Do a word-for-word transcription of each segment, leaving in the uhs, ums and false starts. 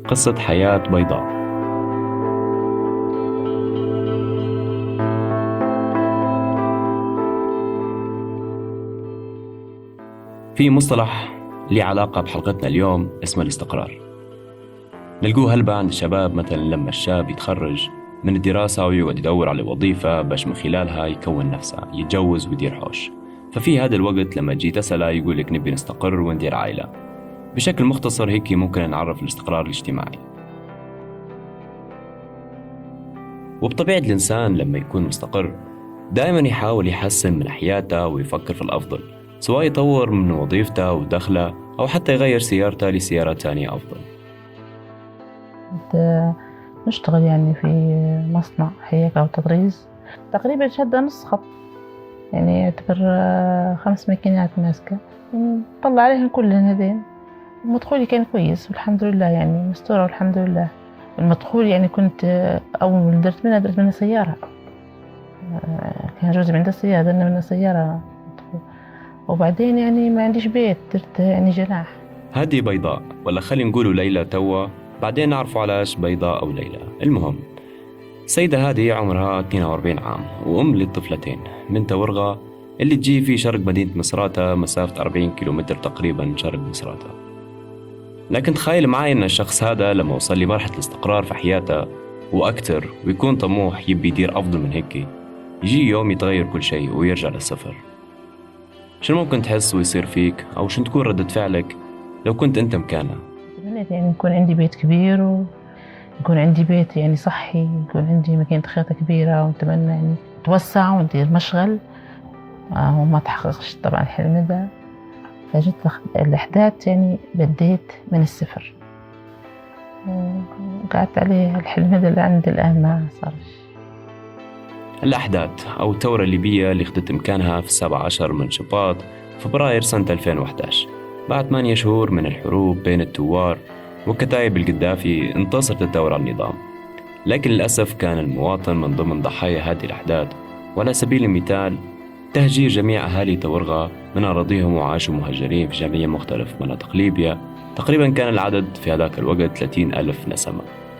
قصة حياة بيضاء. في مصطلح لي علاقة بحلقتنا اليوم اسمه الاستقرار. نلقوه هلبة عند الشباب، مثلا لما الشاب يتخرج من الدراسة ويقعد يدور على وظيفة باش من خلالها يكون نفسه، يتجوز ويدير حوش. ففي هذا الوقت لما تجي تسأله يقول لك نبي نستقر وندير عائلة. بشكل مختصر هيك ممكن نعرف الاستقرار الاجتماعي. وبطبيعة الإنسان لما يكون مستقر دائما يحاول يحسن من حياته ويفكر في الأفضل، سواء يطور من وظيفته ودخله أو حتى يغير سيارته لسيارة تانية أفضل. كنت نشتغل يعني في مصنع حياكة أو تطريز، تقريبا شادة نص خط، يعني يعتبر خمس ماكينات ماسكة، نطلع عليهم كلهن هذين. مدخولي كان كويس والحمد لله، يعني مستورة والحمد لله. المدخول يعني كنت أول درت منها درت منها سيارة، كان جوزي عنده سيارة درنا منها سيارة. وبعدين يعني ما عنديش بيت، درت يعني جناح. هذه بيضاء، ولا خلي نقولوا ليلى توا، بعدين نعرفوا علاش بيضاء أو ليلى. المهم السيدة هذه عمرها اثنين وأربعين عام وأم للطفلتين من تورغة اللي تجي في شرق مدينة مصراتة، مسافة أربعين كيلومتر تقريبا شرق مصراتة. لكن تخيل معي أن الشخص هذا لما وصل لمرحلة الاستقرار في حياته وأكتر ويكون طموح يبي يدير أفضل من هيك، يجي يوم يتغير كل شيء ويرجع للصفر. شو ممكن تحس ويصير فيك، أو شو تكون ردة فعلك لو كنت أنت مكانه؟ تمنيت يعني يكون عندي بيت كبير، ويكون عندي بيت يعني صحي، يكون عندي مكينة خياطة كبيرة، ونتمنى يعني توسع وندير مشغل. آه وما تحققش طبعا الحلم ده، فجت الأحداث يعني بديت من الصفر، وقعدت عليه الحلم ده اللي عندي الآن ما صارش. الأحداث أو الثورة الليبية اللي أخذت إمكانها في السابع عشر من شباط فبراير سنة ألفين وأحد عشر، بعد ثمانية شهور من الحروب بين الثوار وكتائب القذافي، انتصرت الثورة على النظام. لكن للأسف كان المواطن من ضمن ضحايا هذه الأحداث. وعلى سبيل المثال تهجير جميع أهالي تورغة من أراضيهم وعاشوا مهجرين في جميع مختلف مناطق ليبيا. تقريبا كان العدد في هذاك الوقت ثلاثين ألف نسمة.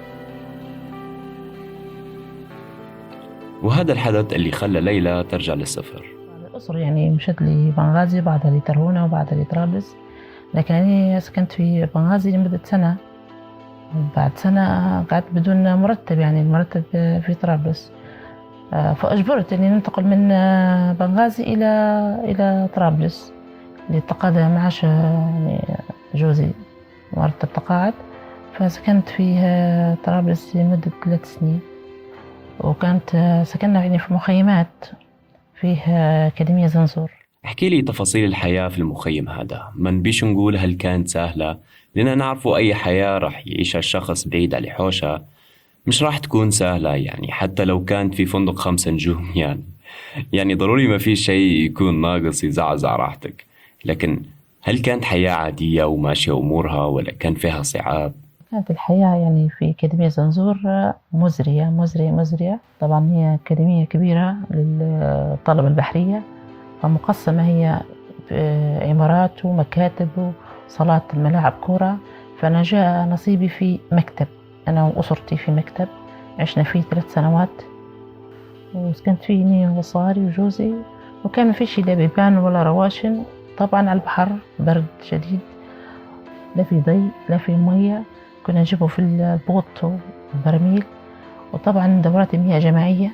وهذا الحدث اللي خلى ليلى ترجع للصفر. الأسر يعني مشت لي بنغازي، بعدها لترهونة، وبعدها لطرابلس. لكن أنا سكنت في بنغازي لمدة سنة، بعد سنة قعدت بدون مرتب، يعني المرتب في طرابلس. فأجبرت أني ننتقل من بنغازي إلى إلى طرابلس لتقاضى معاش يعني جوزي مرتب تقاعد. فسكنت في طرابلس لمدة ثلاث سنين، وكانت سكننا يعني في مخيمات فيها أكاديمية زنزور. احكي لي تفاصيل الحياة في المخيم هذا، ما نبيش نقول هل كانت سهلة، لأننا نعرفوا أي حياة راح يعيشها الشخص بعيد على حوشة مش راح تكون سهلة، يعني حتى لو كانت في فندق خمسة نجوم يعني يعني ضروري ما في شيء يكون ناقص يزعزع راحتك. لكن هل كانت حياة عادية وماشية أمورها، ولا كان فيها صعاب؟ كانت الحياة يعني في أكاديمية زنزور مزرية مزرية مزرية. طبعا هي أكاديمية كبيرة للطلبة البحرية، فمقسمة هي عمارات ومكاتب وصالات ملاعب كرة. فأنا جاء نصيبي في مكتب، أنا وأسرتي في مكتب عشنا فيه ثلاث سنوات، وسكنت فيه إني وصاري وجوزي، وكان ما فيش لا بيبان ولا رواشن. طبعا على البحر برد شديد، لا في ضي لا في مية، كنا نجيبه في البوط والبراميل. وطبعا دورات المياه جماعية،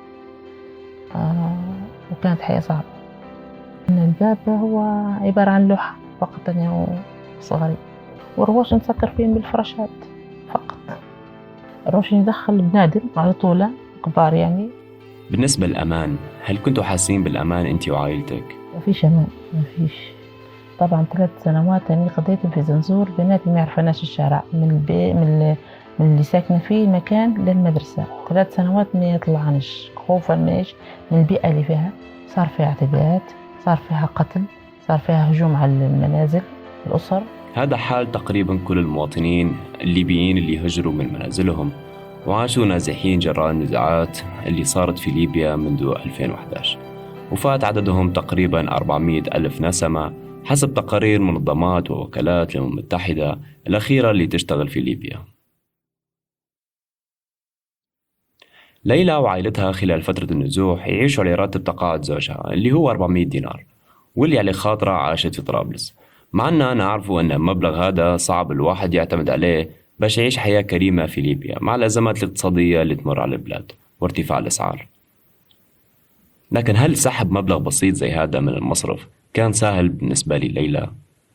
آه وكانت حياة صعبة. الباب هو عبارة عن لوحة فقط أنا وصغري، والرواش نسكر فيهم بالفراشات فقط. الرواش يدخل بنادم على طوله كبار يعني. بالنسبة للأمان، هل كنتوا حاسين بالأمان أنت وعائلتك؟ ما فيش أمان، ما فيش. طبعا ثلاث سنوات أنا قضيتهم في زنزور، بناتي ما يعرفناش الشارع من البي من, من اللي ساكنة فيه المكان للمدرسة. ثلاث سنوات ما يطلعنش خوفا ماش من البيئة اللي فيها. صار فيها اعتداءات، صار فيها قتل، صار فيها هجوم على المنازل الأسر. هذا حال تقريبا كل المواطنين الليبيين اللي هجروا من منازلهم وعاشوا نازحين جراء النزاعات اللي صارت في ليبيا منذ ألفين وأحد عشر، وفات عددهم تقريبا أربعمائة ألف نسمة حسب تقارير منظمات ووكالات الأمم المتحدة الأخيرة اللي تشتغل في ليبيا. ليلى وعائلتها خلال فترة النزوح يعيشوا على راتب تقاعد زوجها اللي هو أربعمية دينار، واللي على خاطرها عاشت في طرابلس، مع أننا نعرفوا أن المبلغ هذا صعب الواحد يعتمد عليه باش يعيش حياة كريمة في ليبيا مع الأزمات الاقتصادية اللي تمر على البلاد وارتفاع الأسعار. لكن هل سحب مبلغ بسيط زي هذا من المصرف كان سهل بالنسبة لي ليلى؟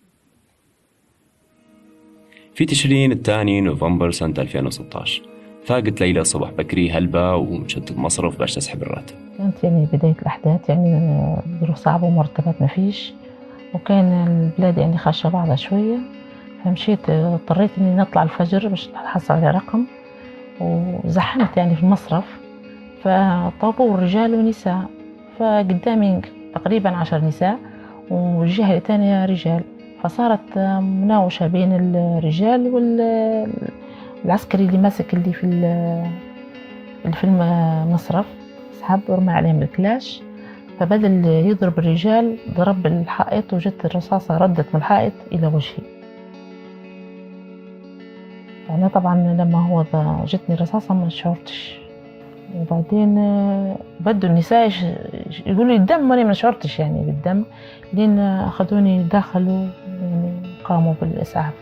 في تشرين الثاني نوفمبر سنة ألفين وستة عشر فاقت ليلى صبح بكري هلبة ومشت المصرف باش تسحب الراتب. كانت يعني بداية الأحداث، يعني ظروف صعبة ومرتبات ما فيش، وكان البلاد يعني خاشة بعضها شوية، فمشيت اضطريت إني نطلع الفجر باش نحصل على رقم، وزحمت يعني في المصرف، فطابور رجال ونساء، فقدامي تقريبا عشر نساء والجهة الثانية رجال، فصارت مناوشة بين الرجال والعسكري اللي ماسك اللي في اللي في المصرف، سحب ورمى عليهم الكلاش، فبدل يضرب الرجال ضرب الحائط، وجت الرصاصة ردت من الحائط إلى وجهي. أنا طبعا لما هو جتني رصاصة ما شعرتش، وبعدين بدوا النساء يقولوا لي الدم، وأنا ما شعرتش يعني بالدم، لين أخذوني داخلوا يعني قاموا بالإسعاف.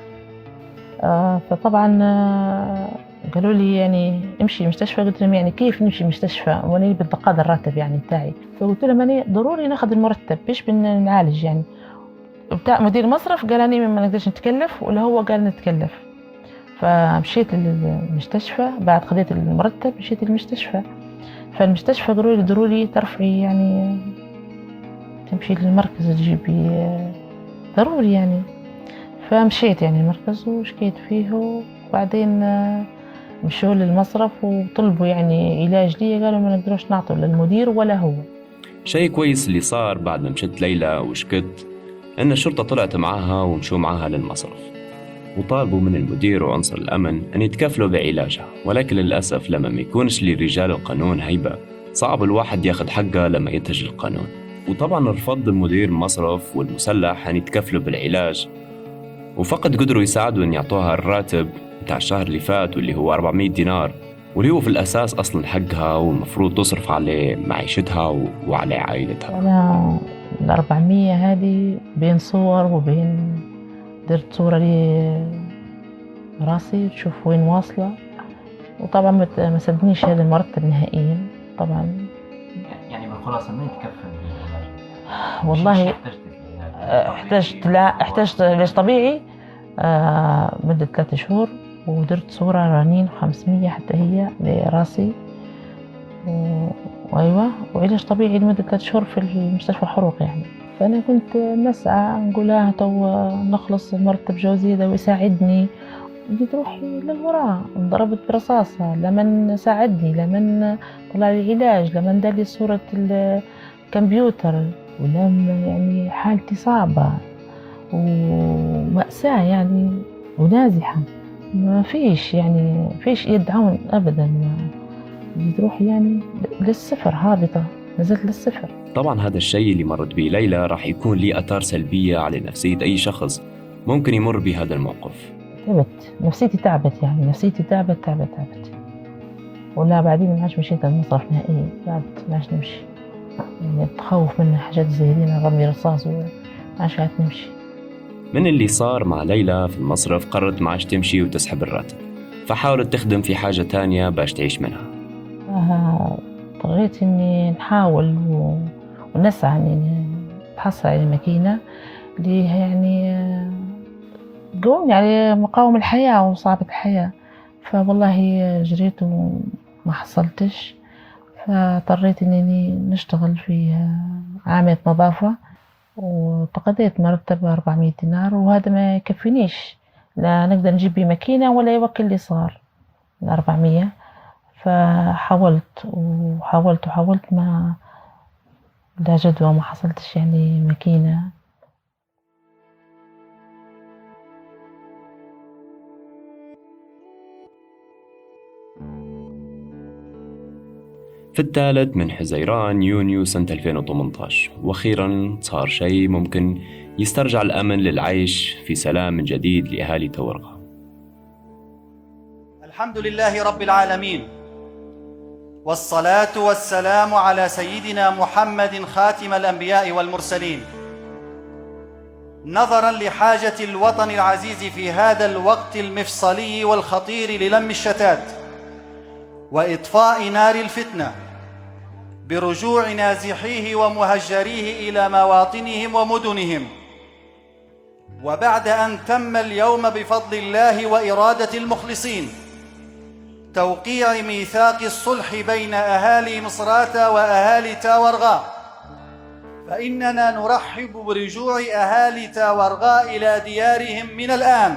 آه فطبعا آه قالوا لي يعني امشي مستشفى، قلت لهم يعني كيف نمشي مستشفى وانا بتقاضى الراتب يعني بتاعي، فقلت لهم انا ضروري ناخذ المرتب باش بنعالج يعني. بتاع مدير المصرف قال اني ما نقدرش نتكلف، ولا هو قال نتكلف، فمشيت للمستشفى بعد قضيت المرتب، مشيت للمستشفى، فالمستشفى قالوا لي ضروري ترفعي يعني تمشي للمركز تجيبي ضروري يعني، فمشيت يعني المركز وشكيت فيه، وبعدين مشوا للمصرف وطلبوا يعني علاج لي، قالوا ما نقدروش نعطوا للمدير ولا هو. شيء كويس اللي صار بعد ما مشت ليلى وشكت ان الشرطة طلعت معاها ومشوا معاها للمصرف، وطالبوا من المدير وعنصر الأمن أن يتكفلوا بعلاجها، ولكن للأسف لما ما يكونش لرجال القانون هيبة صعب الواحد ياخد حقه لما يتهج القانون، وطبعا رفض المدير المصرف والمسلح أن يتكفلوا بالعلاج، وفقط قدروا يساعدوا أن يعطوها الراتب بتاع الشهر اللي فات واللي هو أربعمية دينار، واللي هو في الأساس أصلا حقها والمفروض تصرف عليه معيشتها وعلى عائلتها. أنا الأربعمية هذه بين صور، وبين درت صورة لي راسي تشوف وين واصلة، وطبعا ما سدنيش هذا المرتب نهائيا طبعا. يعني بالخلاصة ما يتكفل بالعلاج؟ والله احتجت، لا احتجت علاج طبيعي آه مدة ثلاثة شهور، ودرت صورة رنين خمسمية حتى هي لراسي، و... وأيوة وعلاج طبيعي لمدة ثلاثة شهور في المستشفى الحروق يعني. فأنا كنت نسعى نقول لها تو نخلص مرتب جوزي ده ويساعدني، جيت روحي للوراء انضربت برصاصة، لمن ساعدني، لمن طلع لي علاج، لمن دالي صورة الكمبيوتر، ولم يعني حالتي صعبة ومأساة يعني ونازحة، ما فيش يعني فيش يد عون أبدا، جيت روحي يعني للصفر، هابطة نزلت للصفر. طبعا هذا الشيء اللي مرت به ليلى راح يكون ليه أثار سلبية على نفسية أي شخص ممكن يمر بهذا الموقف. تعبت نفسيتي، تعبت يعني نفسيتي تعبت تعبت تعبت ولا بعدين ما عادش مشيت المصرف نهائيا، تعبت ما عادش نمشي يعني، تخوف من حاجات زي دي، رمي رصاص وما عادش قاعدة نمشي. من اللي صار مع ليلى في المصرف قررت ما عادش تمشي وتسحب الراتب، فحاولت تخدم في حاجة تانية باش تعيش منها. اضطريت اني نحاول ونسعى اني نحصل على ماكينة اللي يعني قومني على مقاوم الحياة وصعوبة الحياة، فوالله جريت وما حصلتش، فاضطريت انني نشتغل في عاملة نظافة، وتقاضيت مرتب أربعمية دينار، وهذا ما يكفينيش لا نقدر نجيب بيه ماكينة ولا يوكل لي صغار الأربعمية، فحاولت وحاولت وحاولت ما لا جدوى، ما حصلتش يعني ماكينة. في الثالث من حزيران يونيو سنة ألفين وثمانية عشر وأخيرا صار شيء ممكن يسترجع الأمن للعيش في سلام من جديد لأهالي تورغة. الحمد لله رب العالمين، والصلاة والسلام على سيدنا محمد خاتم الأنبياء والمرسلين. نظراً لحاجة الوطن العزيز في هذا الوقت المفصلي والخطير للم الشتات وإطفاء نار الفتنة برجوع نازحيه ومهجريه إلى مواطنهم ومدنهم، وبعد أن تم اليوم بفضل الله وإرادة المخلصين توقيع ميثاق الصلح بين أهالي مصراتة وأهالي تاورغاء، فإننا نرحب برجوع أهالي تاورغاء إلى ديارهم من الآن.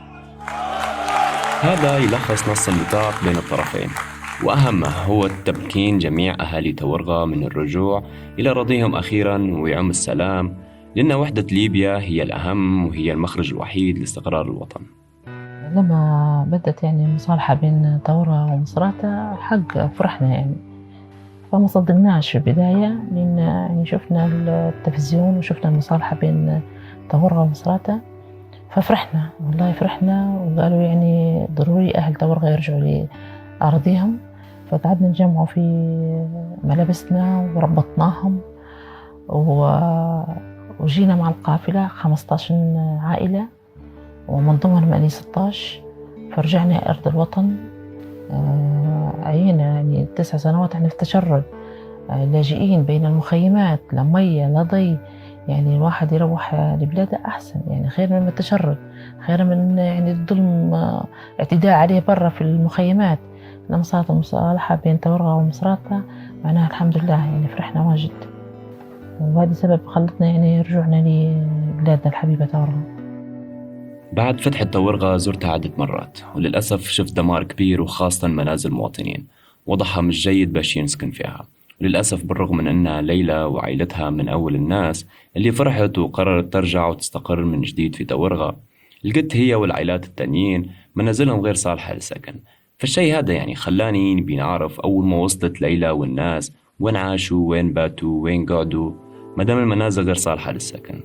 هذا يلخص نص الميثاق بين الطرفين، وأهمه هو تمكين جميع أهالي تاورغاء من الرجوع إلى أراضيهم أخيراً ويعم السلام، لأن وحدة ليبيا هي الأهم وهي المخرج الوحيد لاستقرار الوطن. لما بدت يعني المصالحة بين تاورغاء ومصراتة حق فرحنا يعني، فما صدقناش في البداية، لأن يعني شفنا التلفزيون وشفنا المصالحة بين تاورغاء ومصراتة ففرحنا، والله فرحنا، وقالوا يعني ضروري أهل تاورغاء يرجعوا لأراضيهم. فقعدنا نجمعوا في ملابسنا وربطناهم وجينا مع القافلة خمسة عشر عائلة ومن ضمنهم أني ستة عشر، فرجعنا أرض الوطن. عينا يعني تسع سنوات احنا في تشرد، لاجئين بين المخيمات، لا مية لا ضي، يعني الواحد يروح لبلاده أحسن، يعني خير من التشرد، خير من يعني الظلم، اعتداء عليه برا في المخيمات. لما صارت المصالحة بين تاورغاء ومصراتة معناها الحمد لله يعني فرحنا واجد، وهذا سبب خلتنا يعني رجوعنا لبلادنا الحبيبة تاورغاء. بعد فتح التاورغاء زرتها عدة مرات، وللأسف شفت دمار كبير وخاصة منازل مواطنين وضعها مش جيد باش ينسكن فيها. وللأسف بالرغم من أن ليلى وعائلتها من أول الناس اللي فرحت وقررت ترجع وتستقر من جديد في تاورغاء، لقيت هي والعائلات التانيين منازلهم غير صالحة للسكن. فالشيء هذا يعني خلاني نبي نعرف أول ما وصلت ليلى والناس وين عاشوا، وين باتوا، وين قعدوا مدام المنازل غير صالحة للسكن.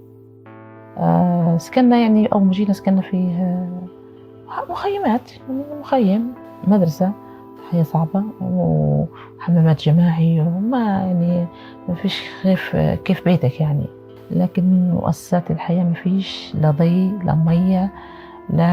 آه سكننا يعني أول ما جينا سكننا في آه مخيمات، مخيم مدرسة، حياة صعبة وحمامات جماعي، وما يعني ما فيش كيف كيف بيتك يعني. لكن مؤسسات الحياة ما فيش، لا ضي لا مية لا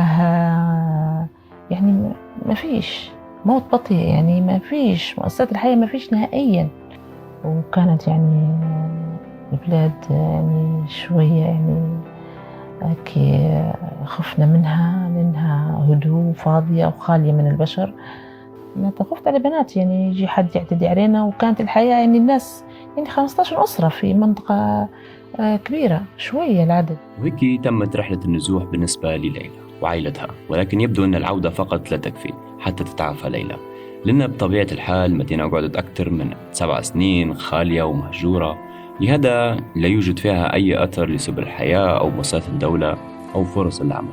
يعني ما فيش، موت بطيء يعني، ما فيش مؤسسات الحياة ما فيش نهائيا. وكانت يعني البلاد يعني شوية يعني كي خفنا منها لأنها هدوء فاضية وخالية من البشر. ما خفت على بنات يعني يجي حد يعتدي علينا، وكانت الحياة يعني الناس يعني خمسة عشر أسرة في منطقة كبيرة شوية العدد. وهيك تمت رحلة النزوح بالنسبة لليلى وعائلتها، ولكن يبدو أن العودة فقط لا تكفي حتى تتعافى ليلى، لأن بطبيعة الحال مدينة قعدت أكثر من سبع سنين خالية ومهجورة، لهذا لا يوجد فيها أي أثر لسبل الحياة أو مؤسسات الدولة أو فرص العمل.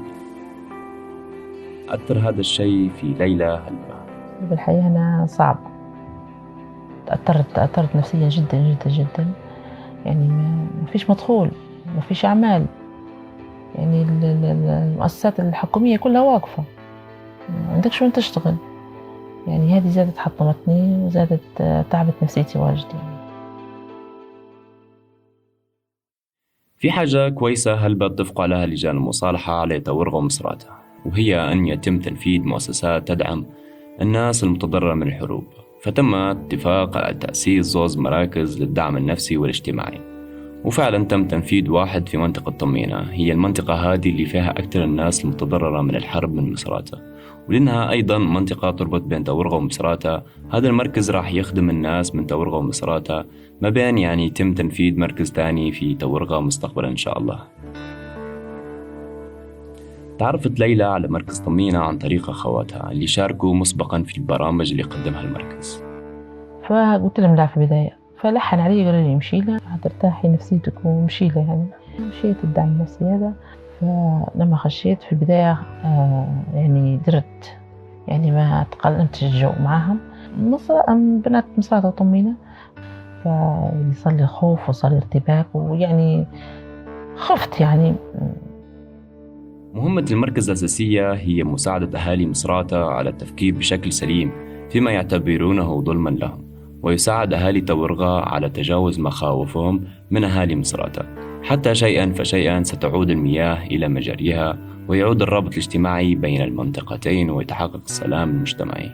أثر هذا الشيء في ليلى هلا؟ بالحياة أنا صعب، تأثرت تأثرت نفسيا جدا جدا جدا، يعني ما فيش مدخول، ما فيش أعمال، يعني المؤسسات الحكومية كلها واقفة، ما عندكش وين تشتغل، يعني هذه زادت حطمتني وزادت تعبت نفسيتي واجد. يعني في حاجة كويسة هل اتفقوا عليها لجان المصالحة على تاورغاء ومصراتة، وهي أن يتم تنفيذ مؤسسات تدعم الناس المتضررة من الحروب. فتم اتفاق على تأسيس زوز مراكز للدعم النفسي والاجتماعي، وفعلا تم تنفيذ واحد في منطقة طمينة، هي المنطقة هذه اللي فيها أكثر الناس المتضررة من الحرب من مصراتة، ولأنها أيضا منطقة تربط بين تاورغاء ومصراتة. هذا المركز راح يخدم الناس من تاورغاء ومصراتة، ما بين يعني يتم تنفيذ مركز تاني في تاورغاء مستقبلا إن شاء الله. تعرفت ليلى على مركز طمينة عن طريق أخواتها اللي شاركوا مسبقا في البرامج اللي قدمها المركز. فقلت لهم لا في البداية، فلحن علي قال لي امشي له هترتاحي نفسيتك ومشي له. يعني مشيت الدعم النفسي هذا. فلما خشيت في البداية آه يعني درت، يعني ما تقلمتش الجو معاهم، مصر بنات مصراتة وطمينة، فصار لي خوف وصار لي ارتباك، ويعني خفت. يعني مهمة المركز الأساسية هي مساعدة أهالي مصراتة على التفكير بشكل سليم فيما يعتبرونه ظلما لهم، ويساعد أهالي تورغا على تجاوز مخاوفهم من أهالي مصراتة، حتى شيئا فشيئا ستعود المياه إلى مجاريها ويعود الرابط الاجتماعي بين المنطقتين ويتحقق السلام المجتمعي.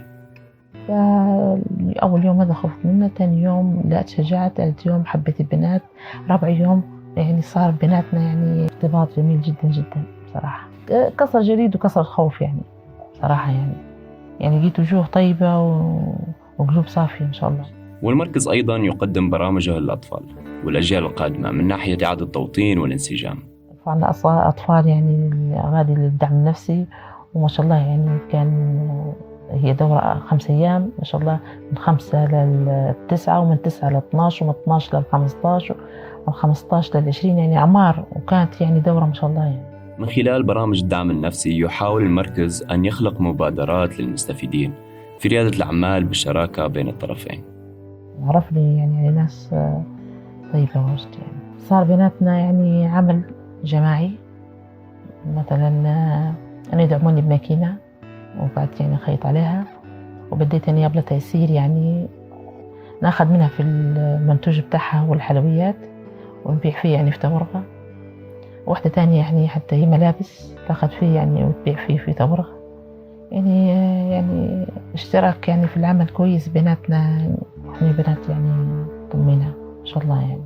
أول يوم هذا خفت منه، تاني يوم لا تشجعت، ثالث يوم حبيت البنات، رابع يوم يعني صار بيناتنا يعني ارتباط جميل جدا جدا بصراحة. كسر جليد وكسر خوف يعني صراحة، يعني يعني لقيت وجوه طيبة وقلوب صافية إن شاء الله. والمركز أيضا يقدم برامجه للأطفال والأجيال القادمة من ناحية إعادة التوطين والانسجام. عندنا أطفال يعني غادي للدعم النفسي، وما شاء الله يعني كان هي دورة خمس أيام ما شاء الله، من خمسة للتسعة ومن تسعة لاثناش ومن اثناش للخمستاش ومن خمستاش للعشرين، يعني أعمار، وكانت يعني دورة ما شاء الله يعني. من خلال برامج الدعم النفسي يحاول المركز أن يخلق مبادرات للمستفيدين في ريادة الأعمال بالشراكة بين الطرفين. عرفني يعني ناس طيبة واجد، يعني صار بيناتنا يعني عمل جماعي، مثلا أنا يدعموني بماكينة وبعد يعني خيط عليها، وبديت أني أبلتها يصير يعني ناخذ منها في المنتوج بتاعها والحلويات ونبيع فيه يعني في تورغة. واحدة تانية يعني حتى هي ملابس تاخذ فيه يعني وتبيع فيه في تورغة، يعني يعني اشتراك يعني في العمل كويس بيناتنا، احنا بنات يعني طمينا ما شاء الله يعني.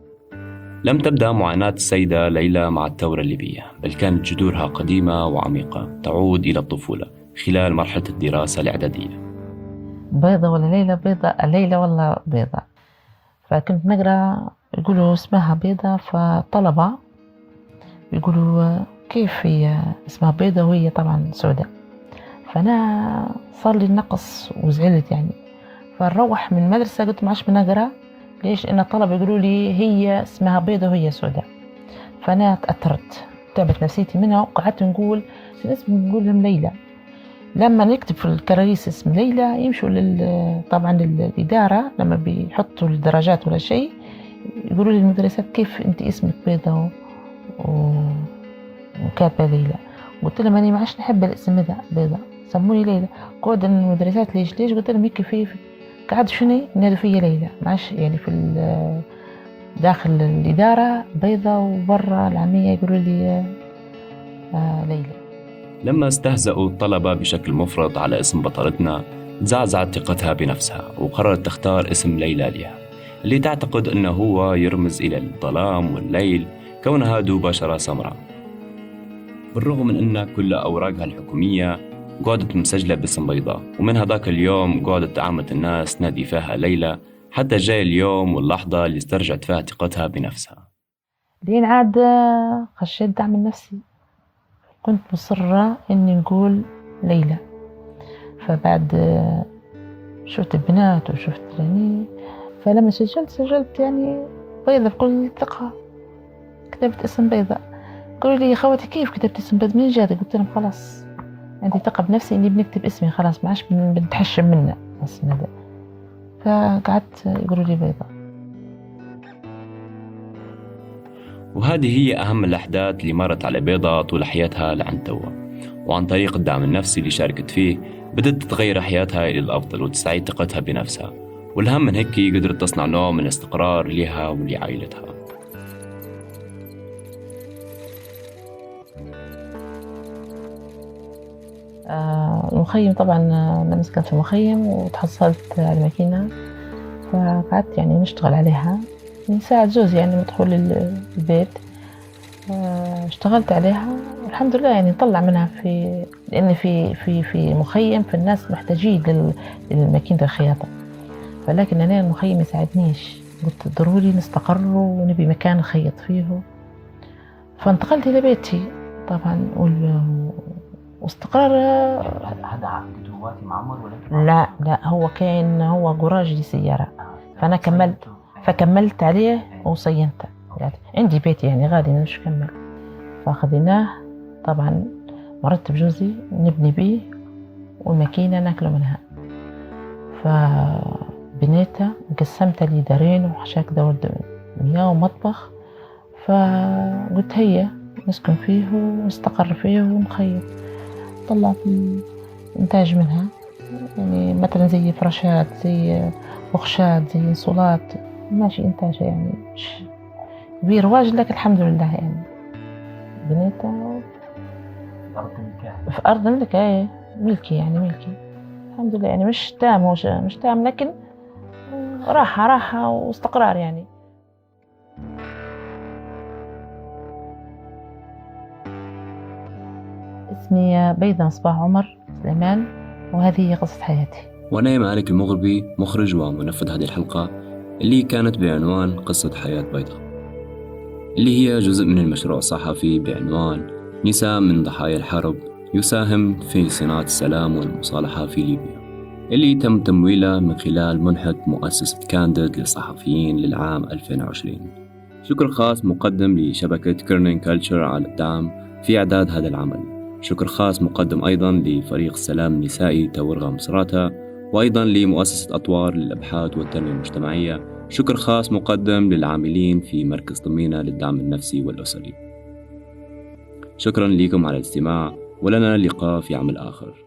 لم تبدأ معاناة السيدة ليلى مع الثورة الليبية، بل كانت جذورها قديمة وعميقة تعود إلى الطفولة خلال مرحلة الدراسة الإعدادية. بيضة ولا ليلى؟ بيضة ليلى ولا بيضة؟ فكنت نقرأ يقولوا اسمها بيضة، فطلبة يقولوا كيف هي اسمها بيضة وهي طبعا سوداء، فأنا صار لي النقص وزعلت يعني، فنروح من المدرسة قلت ما عادش بنقرأ، ليش؟ إن الطلبة يقولوا لي هي اسمها بيضة وهي سوداء، فأنا تأثرت، تعبت نفسيتي منها، وقعدت نقول في اسم نقول لهم ليلى. لما نكتب في الكراريس اسم ليلى يمشوا لل طبعا للإدارة، لما بيحطوا الدرجات ولا شيء يقولوا لي المدرسات كيف أنت اسمك بيضة و... وكاتبة ليلى. قلت لهم أنا ما عادش نحب الاسم ده بيضة، سموني ليلى. كود المدرسات ليش ليش؟ قلت لهم هيك في قعد شنو ينادوا فيا ليلى، معش يعني في داخل الإدارة بيضة وبرا العامية يقولوا لي آه ليلى. لما استهزأوا الطلبة بشكل مفرط على اسم بطلتنا زعزعت ثقتها بنفسها، وقررت تختار اسم ليلى لها، اللي تعتقد أنه هو يرمز إلى الظلام والليل، كونها ذو بشرة سمراء. بالرغم من أن كل أوراقها الحكومية قعدت مسجلة باسم بيضاء، ومن هذاك اليوم قعدت عامة الناس تنادي فيها ليلى، حتى جاء اليوم واللحظة اللي استرجعت فيها ثقتها بنفسها. لين عاد خشيت الدعم النفسي، كنت مصرة إني نقول ليلى، فبعد شفت البنات وشفت يعني، فلما سجلت سجلت يعني بيضة بكل ثقة، كتبت اسم بيضة. قالوا لي يا خواتي كيف كتبت اسم بيضة من جاد؟ قلت لهم خلاص عندي ثقة بنفسي إني بنكتب اسمي، خلاص ما عادش بنتحشم منه اسم هذا. فقعدت يقولوا لي بيضة. وهذه هي أهم الأحداث اللي مرت على بيضة طول حياتها لعند توا، وعن طريق الدعم النفسي اللي شاركت فيه بدأت تتغير حياتها إلى الأفضل وتستعيد ثقتها بنفسها، والأهم من هيك قدرت تصنع نوع من الاستقرار لها ولعائلتها. آه المخيم طبعا أنا مسكنت في مخيم وتحصلت على ماكينة، فقعدت يعني نشتغل عليها نساعد زوجي يعني مدخول البيت. اشتغلت عليها والحمد لله يعني نطلع منها، في لأن في في في مخيم فالناس محتاجين للماكينة الخياطة، فلكن أنا المخيم يساعدنيش، قلت ضروري نستقر ونبي مكان نخيط فيه، فانتقلت إلى بيتي طبعا. واستقرار هذا عقد هواتي معمر ولا؟ لا لا هو كان هو جراج لسيارة، فأنا كملت فكملت عليه وصينته، يعني عندي بيتي يعني غادي مش كمل. فأخذناه طبعا مرتب جوزي نبني بيه والماكينة ناكله منها، فبنيتها وقسمتها لي دارين وحشاك دور مياه ومطبخ، فقلت هيا نسكن فيه ونستقر فيه ونخيط. طلعت الإنتاج منها يعني مثلا زي فراشات، زي بخشات، زي انسولات، ماشي إنتاجها يعني مش كبير واجد، لكن الحمد لله يعني بنيتها أرض ملكها. في أرض ملكي، إيه ملكي يعني ملكي الحمد لله، يعني مش تام، مش مش تام، لكن راحة راحة واستقرار يعني. اسمي بيضة مصباح عمر سليمان، وهذه هي قصة حياتي. وأنا مالك المغربي، مخرج ومنفذ هذه الحلقة اللي كانت بعنوان قصة حياة بيضة، اللي هي جزء من المشروع الصحفي بعنوان نساء من ضحايا الحرب يساهم في صناعة السلام والمصالحة في ليبيا، اللي تم تمويله من خلال منحة مؤسسة كانديد للصحفيين للعام ألفين وعشرين. شكر خاص مقدم لشبكة كيرنين كلتشر على الدعم في إعداد هذا العمل. شكر خاص مقدم أيضا لفريق السلام النسائي تورغة مصراتة، وأيضا لمؤسسة أطوار للأبحاث والتنمية المجتمعية. شكر خاص مقدم للعاملين في مركز طمينة للدعم النفسي والأسري. شكرا لكم على الاستماع، ولنا لقاء في عمل آخر.